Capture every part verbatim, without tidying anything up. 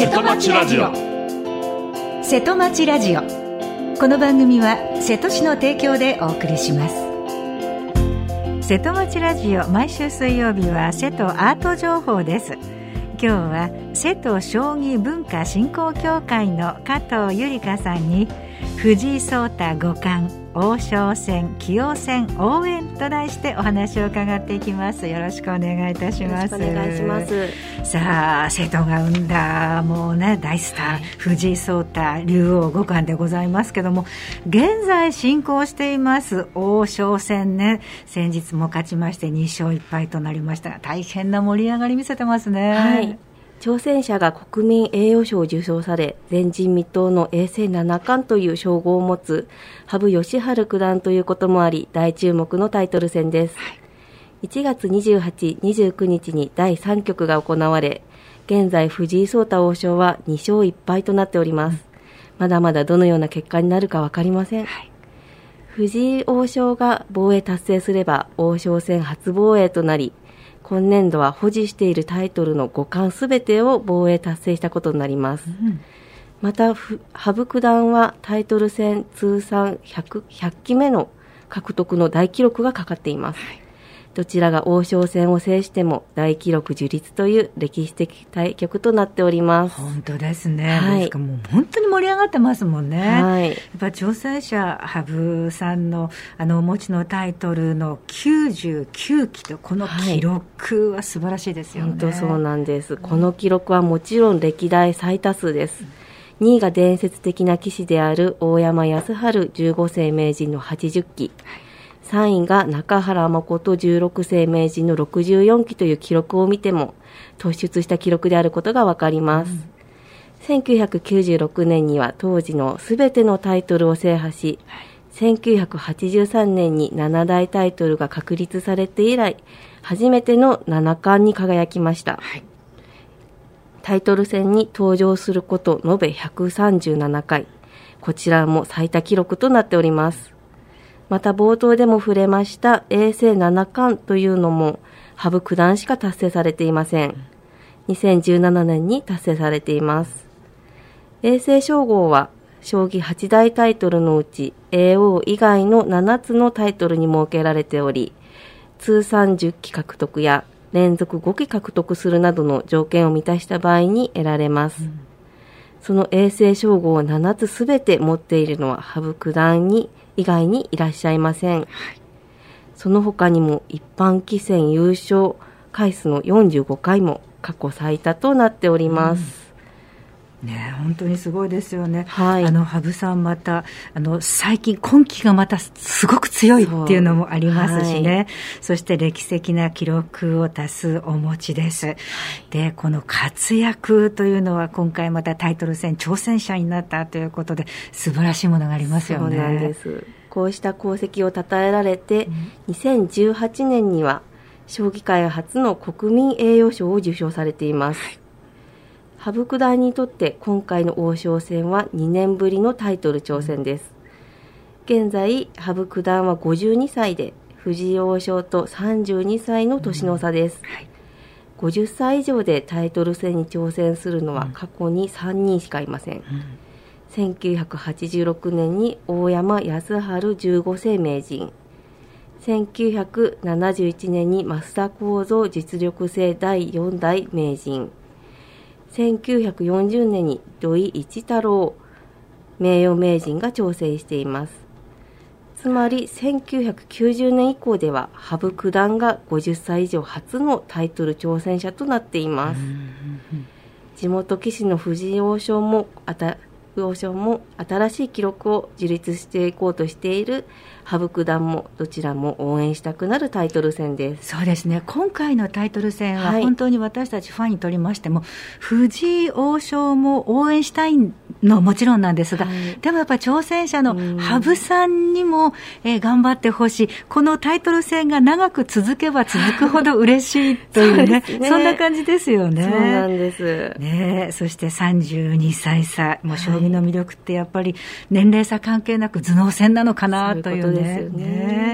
瀬戸町ラジオ。瀬戸町ラジオ、この番組は瀬戸市の提供でお送りします。瀬戸町ラジオ、毎週水曜日は瀬戸アート情報です。今日は瀬戸将棋文化振興協会の加藤ゆりかさんに、藤井聡太五冠王将戦棋王戦応援と題してお話を伺っていきます。よろしくお願いいたします。 よろしくお願いします。 さあ、瀬戸が生んだもうね大スター、はい、藤井聡太竜王五冠でございますけども、現在進行しています王将戦ね、先日も勝ちましてに勝いっぱいとなりましたが、大変な盛り上がり見せてますね。 はい、挑戦者が国民栄誉賞を受賞され、前人未到の永世七冠という称号を持つ羽生善治九段ということもあり、大注目のタイトル戦です。はい、いちがつにじゅうはち、にじゅうくにちにだいさんきょくが行われ、現在藤井聡太王将はに勝いっぱいとなっております。まだまだどのような結果になるか分かりません。はい、藤井王将が防衛達成すれば王将戦初防衛となり、今年度は保持しているタイトルのご冠すべてを防衛達成したことになります。うん、また羽生九段はタイトル戦通算 ひゃく, ひゃくきめの獲得の大記録がかかっています。はい、どちらが王将戦を制しても大記録樹立という歴史的対局となっております。 本当ですね。はい、ですからもう本当に盛り上がってますもんね。はい、やっぱ挑戦者羽生さんのあのお持ちのタイトルのきゅうじゅうきゅうきとこの記録は素晴らしいですよね。 本当そうなんです。この記録はもちろん歴代最多数です。うん、にいが伝説的な棋士である大山康晴じゅうごせい名人のはちじゅっき、さんいが中原誠じゅうろくせい名人のろくじゅうよんきという記録を見ても突出した記録であることがわかります。うん、せんきゅうひゃくきゅうじゅうろくねんには当時のすべてのタイトルを制覇し、はい、せんきゅうひゃくはちじゅうさんねんにななだいタイトルが確立されて以来初めての七冠に輝きました。はい、タイトル戦に登場すること延べひゃくさんじゅうななかい、こちらも最多記録となっております。また冒頭でも触れました永世七冠というのも羽生九段しか達成されていません。にせんじゅうななねんに達成されています。永世称号は将棋はちだいタイトルのうち叡王以外のななつのタイトルに設けられており、通算じゅっき獲得や連続ごき獲得するなどの条件を満たした場合に得られます。うん、その永世称号をななつすべて持っているのは羽生九段に以外にいらっしゃいません。はい、その他にも一般棋戦優勝回数のよんじゅうごかいも過去最多となっております。 うん、ね、本当にすごいですよね。 はい、 あの羽生さんまたあの最近今期がまたすごく強いっていうのもありますしね。はい、そして歴史的な記録を多数お持ちです。でこの活躍というのは今回またタイトル戦挑戦者になったということで素晴らしいものがありますよね。 そうなんです。こうした功績を称えられて、うん、にせんじゅうはちねんには将棋界初の国民栄誉賞を受賞されています。はい、羽生九段にとって今回の王将戦はにねんぶりのタイトル挑戦です。現在羽生九段はごじゅうにさいで藤井王将とさんじゅうにさいの年の差です。うん、はい、ごじゅっさい以上でタイトル戦に挑戦するのは過去にさんにんしかいません。うん、せんきゅうひゃくはちじゅうろくねんに大山康晴じゅうごせい名人、せんきゅうひゃくななじゅういちねんに増田幸三実力制だいよんだい名人、せんきゅうひゃくよんじゅうねんに土井一太郎名誉名人が挑戦しています。つまりせんきゅうひゃくきゅうじゅうねん以降では羽生九段がごじゅっさい以上初のタイトル挑戦者となっています。地元棋士の藤井王将もあた王将も新しい記録を樹立していこうとしている羽生九段もどちらも応援したくなるタイトル戦です。 そうですね。今回のタイトル戦は本当に私たちファンにとりましても、はい、藤井王将も応援したいのはもちろんなんですが、はい、でもやっぱり挑戦者の羽生さんにも、えー、頑張ってほしい。このタイトル戦が長く続けば続くほど嬉しいというね、 そ, ねそんな感じですよね。 そうなんです、 ね、そしてさんじゅうにさい差、もう将棋の魅力ってやっぱり年齢差関係なく頭脳戦なのかなというね。そういうことですよね。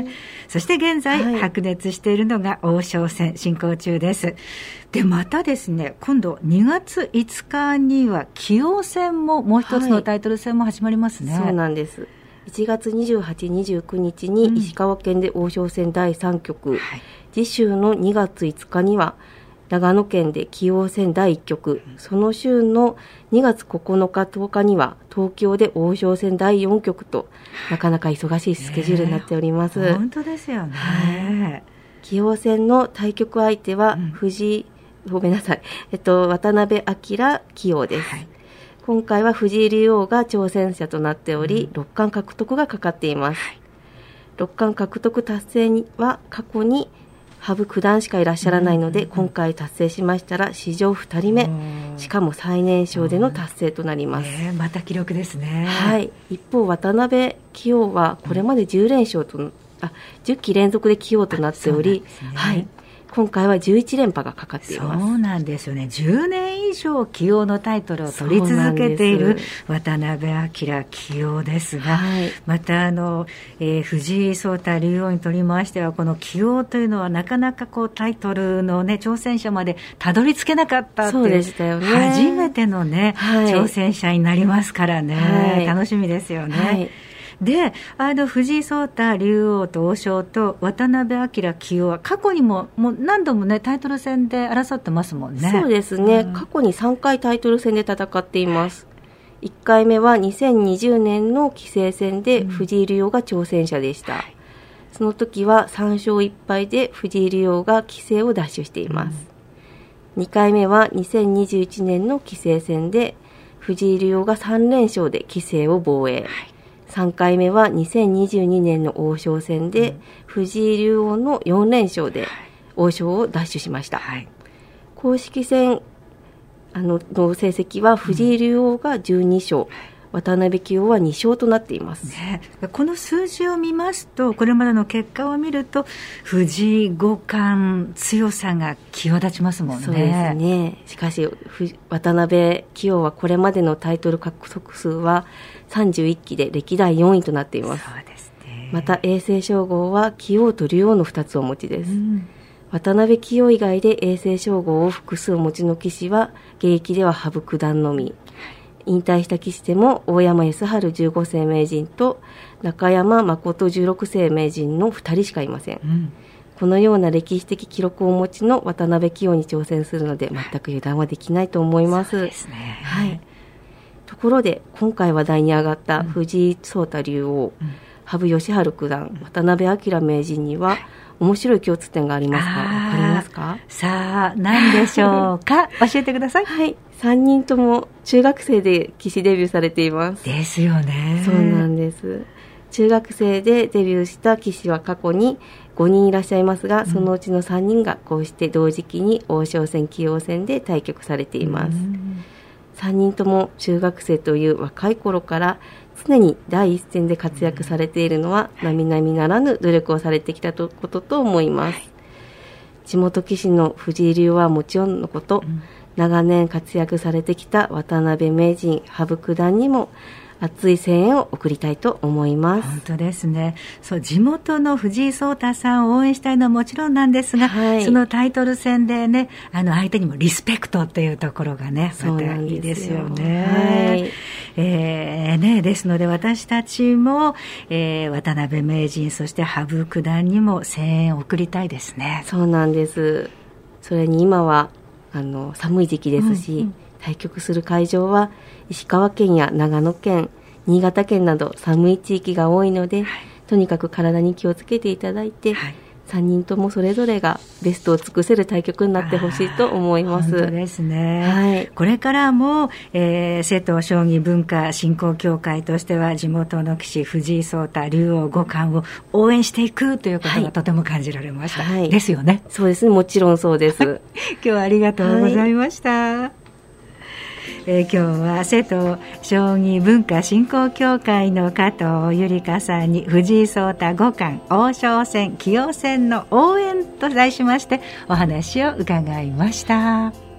そして現在、 はい、 白熱しているのが王将戦進行中です。でまたですね、今度にがついつかには棋王戦ももう一つのタイトル戦も始まりますね。 はい、そうなんです。いちがつにじゅうはち、にじゅうくにちに石川県で王将戦だいさんきょく、うん、はい、次週のにがついつかには長野県で棋王戦だいいっきょく、うん、その週のにがつここのか、とおかには東京で王将戦だいよんきょくと、なかなか忙しいスケジュールになっております。 ね、本当ですよね。はい、 棋王戦の対局相手は藤井、うん、ごめんなさい、えっと、渡辺明棋王です。はい、今回は藤井竜王が挑戦者となっており、うん、六冠獲得がかかっています。はい、六冠獲得達成には過去に羽生九段しかいらっしゃらないので、うんうんうん、今回達成しましたら史上ふたりめ、しかも最年少での達成となります。 えー、また記録ですね。 はい、一方渡辺棋王はこれまでじゅうれんしょうと、うん、あじゅっき連続で棋王となっており、ね、はい、今回はじゅういちれんぱがかかっています。 そうなんですよね。じゅうねん以上棋王のタイトルを取り続けている渡辺明棋王ですが、はい、またあの、えー、藤井聡太竜王にとりましては、この棋王というのはなかなかこうタイトルの、ね、挑戦者までたどり着けなかったっていう、 そうでしたよね、 初めての、ね、はい、挑戦者になりますからね、はい、楽しみですよね。はい、で、あの藤井聡太竜王と王将と渡辺明棋王は過去にももう何度もねタイトル戦で争ってますもんね。 そうですね、うん、過去にさんかいタイトル戦で戦っています。いっかいめはにせんにじゅうねんの棋聖戦で藤井竜王が挑戦者でした。うん、その時はさんしょういっぱいで藤井竜王が棋聖を奪取しています。うん、にかいめはにせんにじゅういちねんの棋聖戦で藤井竜王がさんれんしょうで棋聖を防衛。はい、さんかいめはにせんにじゅうにねんの王将戦で、うん、藤井竜王のよんれんしょうで王将を奪取しました。はい、公式戦あのの成績は藤井竜王がじゅうにしょう、うん、渡辺棋王はにしょうとなっています。 ね、この数字を見ますと、これまでの結果を見ると藤井五冠強さが際立ちますもんね。 そうですね。しかし渡辺棋王はこれまでのタイトル獲得数はさんじゅういっきで歴代よんいとなっています。 そうですね。 また永世称号は棋王と竜王のふたつをお持ちです。うん、渡辺棋王以外で永世称号を複数お持ちの棋士は現役では羽生九段のみ。引退した棋士でも大山康晴じゅうごせい名人と中山誠じゅうろくせい名人のふたりしかいません。うん、このような歴史的記録をお持ちの渡辺棋王に挑戦するので全く油断はできないと思います。 そうですね。 はい。ところで今回話題に上がった藤井聡太竜王、うん、羽生善治九段、渡辺明名人には面白い共通点がありますか？わかりますか？ さあ何でしょうか？教えてください。 はい、さんにんとも中学生で棋士デビューされています。 ですよね。 そうなんです。中学生でデビューした棋士は過去にごにんいらっしゃいますが、そのうちのさんにんがこうして同時期に王将戦棋王戦で対局されています。さんにんとも中学生という若い頃から常に第一線で活躍されているのは並々ならぬ努力をされてきたことと思います。地元棋士の藤井竜王はもちろんのこと、長年活躍されてきた渡辺名人、羽生九段にも熱い声援を送りたいと思います。 本当ですね。そう、地元の藤井聡太さんを応援したいのはもちろんなんですが、はい、そのタイトル戦でね、あの相手にもリスペクトっていうところがね、またいいですよね。はい、えー、ね、ですので私たちも、えー、渡辺名人、そして羽生九段にも声援を送りたいですね。 そうなんです。それに今はあの寒い時期ですし、うんうん、対局する会場は石川県や長野県、新潟県など寒い地域が多いので、はい、とにかく体に気をつけていただいて、はい、さんにんともそれぞれがベストを尽くせる対局になってほしいと思います。 本当ですね。はい、これからも、えー、瀬戸将棋文化振興協会としては地元の棋士藤井聡太竜王五冠を応援していくということがとても感じられました。はい、ですよね。 そうですね。もちろんそうです。今日はありがとうございました。はい、えー、今日は瀬戸将棋文化振興協会の加藤ゆりかさんに藤井聡太五冠王将戦棋王戦の応援と題しましてお話を伺いました。